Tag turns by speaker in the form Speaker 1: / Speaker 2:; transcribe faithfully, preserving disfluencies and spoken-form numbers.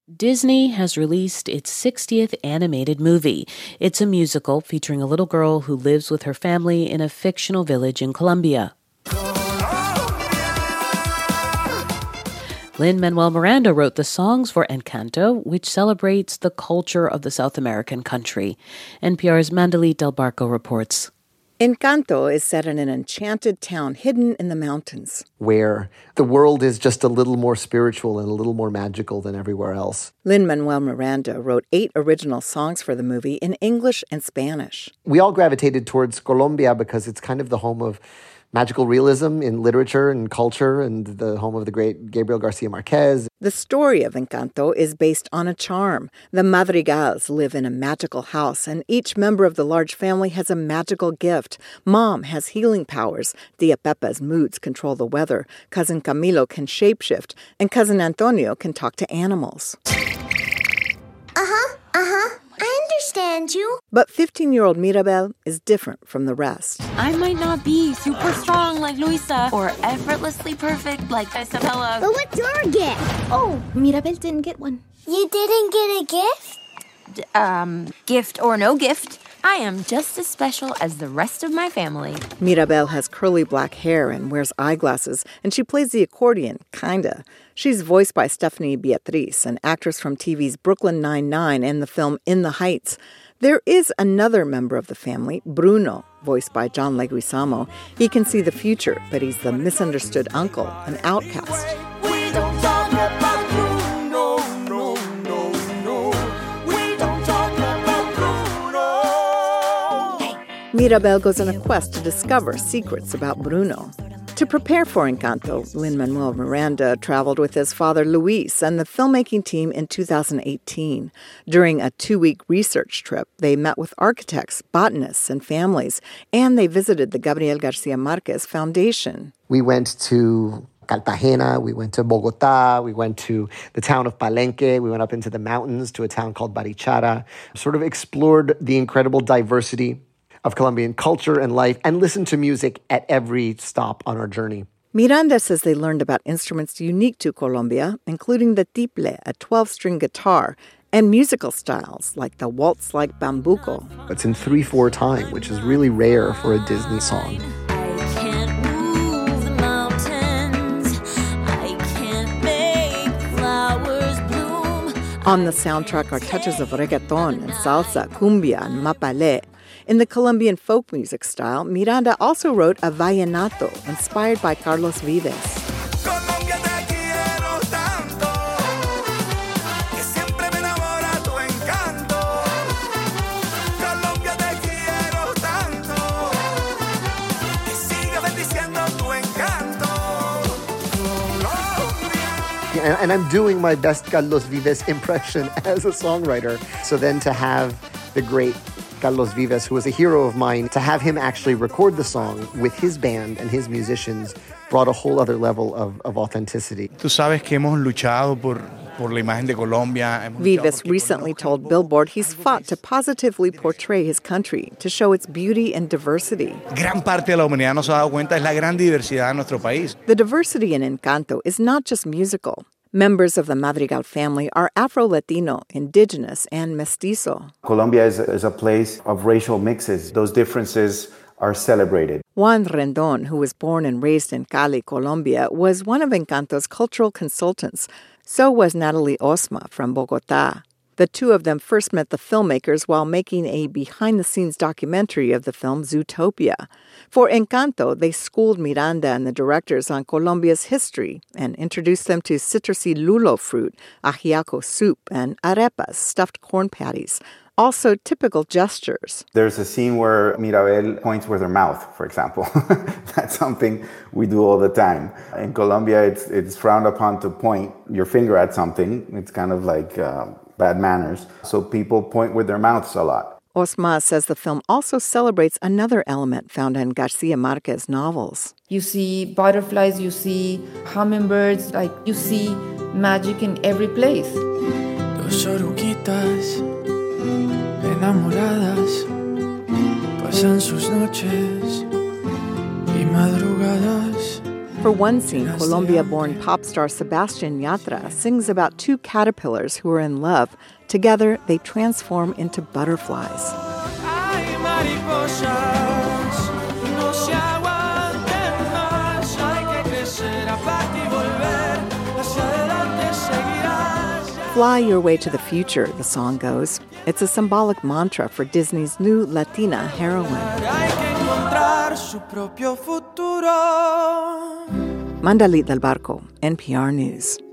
Speaker 1: Disney has released its sixtieth animated movie. It's a musical featuring a little girl who lives with her family in a fictional village in Colombia. Lin-Manuel Miranda wrote the songs for Encanto, which celebrates the culture of the South American country. N P R's Mandalit Del Barco reports.
Speaker 2: Encanto is set in an enchanted town hidden in the mountains,
Speaker 3: where the world is just a little more spiritual and a little more magical than everywhere else.
Speaker 2: Lin-Manuel Miranda wrote eight original songs for the movie in English and Spanish.
Speaker 3: We all gravitated towards Colombia because it's kind of the home of magical realism in literature and culture, and the home of the great Gabriel Garcia Marquez.
Speaker 2: The story of Encanto is based on a charm. The Madrigals live in a magical house, and each member of the large family has a magical gift. Mom has healing powers. Tia Pepa's moods control the weather. Cousin Camilo can shapeshift, and Cousin Antonio can talk to animals.
Speaker 4: Uh-huh, uh-huh. I understand you.
Speaker 2: But fifteen-year-old Mirabel is different from the rest.
Speaker 5: I might not be super strong like Luisa or effortlessly perfect like Isabella.
Speaker 4: But what's your gift?
Speaker 5: Oh, Mirabel didn't get one.
Speaker 4: You didn't get a gift?
Speaker 5: D- um, gift or no gift, I am just as special as the rest of my family.
Speaker 2: Mirabel has curly black hair and wears eyeglasses, and she plays the accordion, kinda. She's voiced by Stephanie Beatriz, an actress from T V's Brooklyn Nine-Nine and the film In the Heights. There is another member of the family, Bruno, voiced by John Leguizamo. He can see the future, but he's the misunderstood uncle, an outcast.
Speaker 6: We don't talk about Bruno, no, no, no. We don't talk about Bruno.
Speaker 2: Mirabel goes on a quest to discover secrets about Bruno. To prepare for Encanto, Lin-Manuel Miranda traveled with his father Luis and the filmmaking team in two thousand eighteen. During a two-week research trip, they met with architects, botanists, and families, and they visited the Gabriel Garcia Marquez Foundation.
Speaker 3: We went to Cartagena, we went to Bogota, we went to the town of Palenque, we went up into the mountains to a town called Barichara, sort of explored the incredible diversity of Colombian culture and life, and listened to music at every stop on our journey.
Speaker 2: Miranda says they learned about instruments unique to Colombia, including the tiple, a twelve-string guitar, and musical styles like the waltz-like bambuco.
Speaker 3: It's in three four time, which is really rare for a Disney song.
Speaker 2: On the soundtrack are touches of reggaeton and salsa, cumbia, and mapalé. In the Colombian folk music style, Miranda also wrote a vallenato inspired by Carlos Vives.
Speaker 3: And I'm doing my best Carlos Vives impression as a songwriter. So then to have the great Carlos Vives, who was a hero of mine, to have him actually record the song with his band and his musicians brought a whole other level of, of authenticity.
Speaker 7: Tú sabes que hemos luchado por, por la imagen de Colombia.
Speaker 2: Vives recently told Billboard he's fought to positively portray his country, to show its beauty and diversity.
Speaker 7: Gran parte de la humanidad no se ha dado cuenta es la gran diversidad de nuestro país.
Speaker 2: The diversity in Encanto is not just musical. Members of the Madrigal family are Afro-Latino, indigenous, and mestizo.
Speaker 8: Colombia is, is a place of racial mixes. Those differences are celebrated.
Speaker 2: Juan Rendon, who was born and raised in Cali, Colombia, was one of Encanto's cultural consultants. So was Natalie Osma from Bogota. The two of them first met the filmmakers while making a behind-the-scenes documentary of the film Zootopia. For Encanto, they schooled Miranda and the directors on Colombia's history and introduced them to citrusy lulo fruit, ajiaco soup, and arepas, stuffed corn patties. Also typical gestures.
Speaker 8: There's a scene where Mirabel points with her mouth, for example. That's something we do all the time. In Colombia, it's it's frowned upon to point your finger at something. It's kind of like uh, bad manners. So people point with their mouths a lot.
Speaker 2: Osma says the film also celebrates another element found in Garcia Marquez novels.
Speaker 9: You see butterflies, you see hummingbirds, like you see magic in every place.
Speaker 6: Dos oruguitas enamoradas pasan sus noches y madrugadas.
Speaker 2: For one scene, Colombia-born pop star Sebastian Yatra sings about two caterpillars who are in love. Together, they transform into butterflies. Fly your way to the future, the song goes. It's a symbolic mantra for Disney's new Latina heroine. Mandalit del Barco, N P R News.